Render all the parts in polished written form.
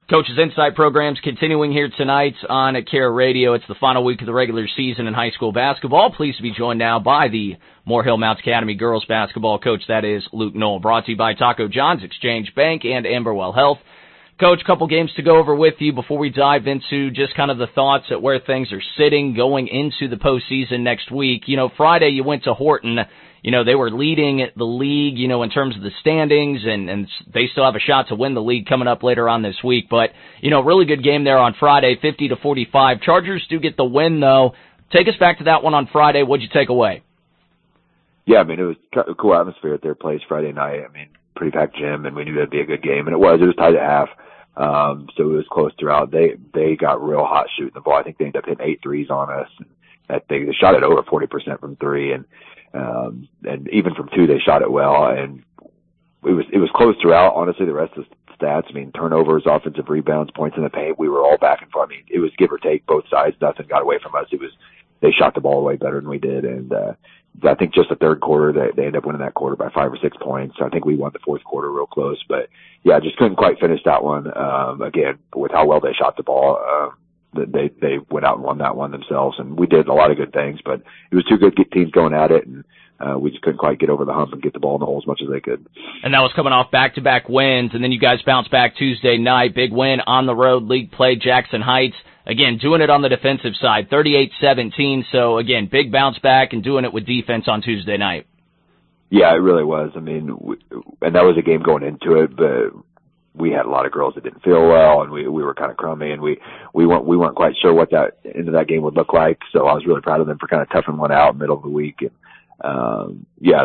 Coach's Insight program's continuing here tonight on Kara Radio. It's the final week of the regular season in high school basketball. Pleased to be joined now by the Moore Hill Mounts Academy girls basketball coach, that is Luke Knoll. Brought to you by Taco John's, Exchange Bank, and Amberwell Health. Coach, couple games to go over with you before we dive into just kind of the thoughts at where things are sitting going into the postseason next week. You know, Friday you went to Horton. You know, they were leading the league, you know, in terms of the standings, and they still have a shot to win the league coming up later on this week. But, you know, really good game there on Friday, 50-45. Chargers do get the win, though. Take us back to that one on Friday. What'd you take away? Yeah, I mean, it was a cool atmosphere at their place Friday night. I mean, pretty packed gym, and we knew it'd be a good game, and it was tied at half. So it was close throughout. They got real hot shooting the ball. I think they ended up hitting 8 threes on us. They shot it over 40% from 3, and even from 2 they shot it well, and it was close throughout. Honestly, the rest of the stats, I mean, turnovers, offensive rebounds, points in the paint, we were all back and forth. I mean, it was give or take both sides. Nothing got away from us. They shot the ball way better than we did, and I think just the third quarter they ended up winning that quarter by 5 or 6 points. I think we won the fourth quarter real close, but yeah, just couldn't quite finish that one. Again, with how well they shot the ball, they went out and won that one themselves, and we did a lot of good things, but it was 2 good teams going at it, and we just couldn't quite get over the hump and get the ball in the hole as much as they could. And that was coming off back-to-back wins, and then you guys bounced back Tuesday night. Big win on the road, league play, Jackson Heights. Again, doing it on the defensive side, 38-17. So, again, big bounce back and doing it with defense on Tuesday night. Yeah, it really was. I mean, and that was a game going into it, but we had a lot of girls that didn't feel well, and we were kind of crummy, and we weren't quite sure what that end of that game would look like. So I was really proud of them for kind of toughing one out in the middle of the week. And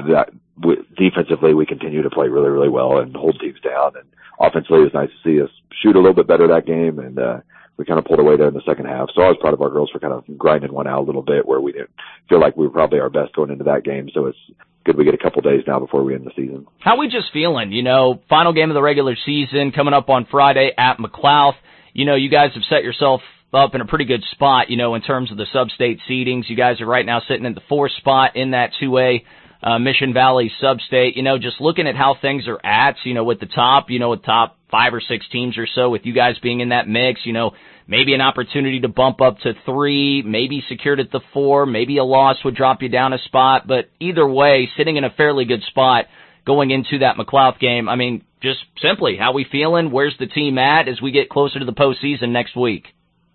defensively, we continue to play really, really well and hold teams down. And offensively, it was nice to see us shoot a little bit better that game, and we kind of pulled away there in the second half. So I was proud of our girls for kind of grinding one out a little bit where we didn't feel like we were probably our best going into that game. So it's good we get a couple days now before we end the season. How we just feeling? You know, final game of the regular season coming up on Friday at McLouth. You know, you guys have set yourself up in a pretty good spot, you know, in terms of the sub-state seedings. You guys are right now sitting in the 4th spot in that 2A Mission Valley sub-state. You know, just looking at how things are at, you know, with the top, you know, with top 5 or 6 teams or so, with you guys being in that mix, you know, maybe an opportunity to bump up to 3, maybe secured at the 4, maybe a loss would drop you down a spot, but either way, sitting in a fairly good spot going into that McLouth game. I mean, just simply, how we feeling? Where's the team at as we get closer to the postseason next week?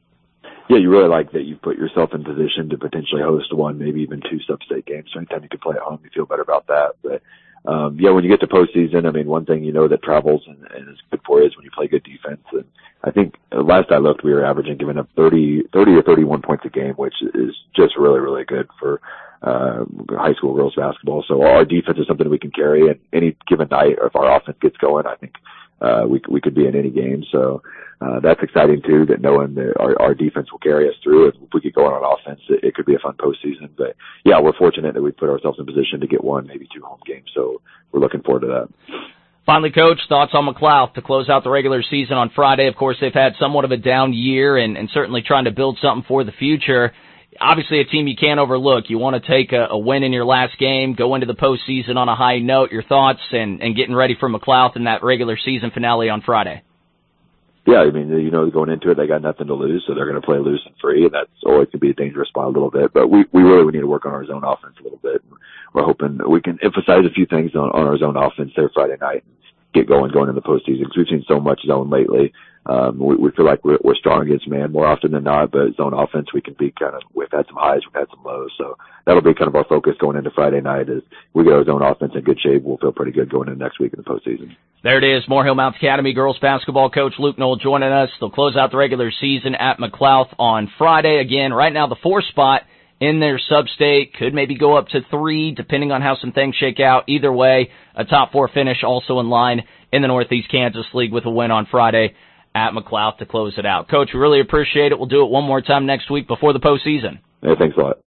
Yeah, you really like that you've put yourself in position to potentially host 1, maybe even 2 sub-state games. So anytime you can play at home, you feel better about that. But yeah, when you get to postseason, I mean, one thing you know that travels and is good for you is when you play good defense. And I think last I looked, we were averaging giving up 30 or 31 points a game, which is just really, really good for high school girls basketball. So our defense is something we can carry, and any given night, if our offense gets going, I think we could be in any game. So that's exciting too, that knowing that our defense will carry us through. If we could go on offense, it could be a fun postseason. But yeah, we're fortunate that we put ourselves in position to get 1, maybe 2 home games. So we're looking forward to that. Finally, Coach, thoughts on McLouth to close out the regular season on Friday. Of course, they've had somewhat of a down year and certainly trying to build something for the future. Obviously, a team you can't overlook. You want to take a win in your last game, go into the postseason on a high note. Your thoughts and getting ready for McLouth in that regular season finale on Friday? Yeah, I mean, you know, going into it, they got nothing to lose, so they're going to play loose and free, and that's always could be a dangerous spot a little bit. But we really need to work on our zone offense a little bit. We're hoping that we can emphasize a few things on our zone offense there Friday night and get going in the postseason, because we've seen so much zone lately. We feel like we're strong against man more often than not, but zone offense, we've had some highs, we've had some lows. So that'll be kind of our focus going into Friday night. Is we get our zone offense in good shape, we'll feel pretty good going into next week in the postseason. There it is, Moore Hill Mounts Academy girls basketball coach Luke Knoll joining us. They'll close out the regular season at McLouth on Friday. Again, right now the 4th spot in their sub-state, could maybe go up to 3, depending on how some things shake out. Either way, a top 4 finish also in line in the Northeast Kansas League with a win on Friday at McLouth to close it out. Coach, we really appreciate it. We'll do it one more time next week before the postseason. Yeah, thanks a lot.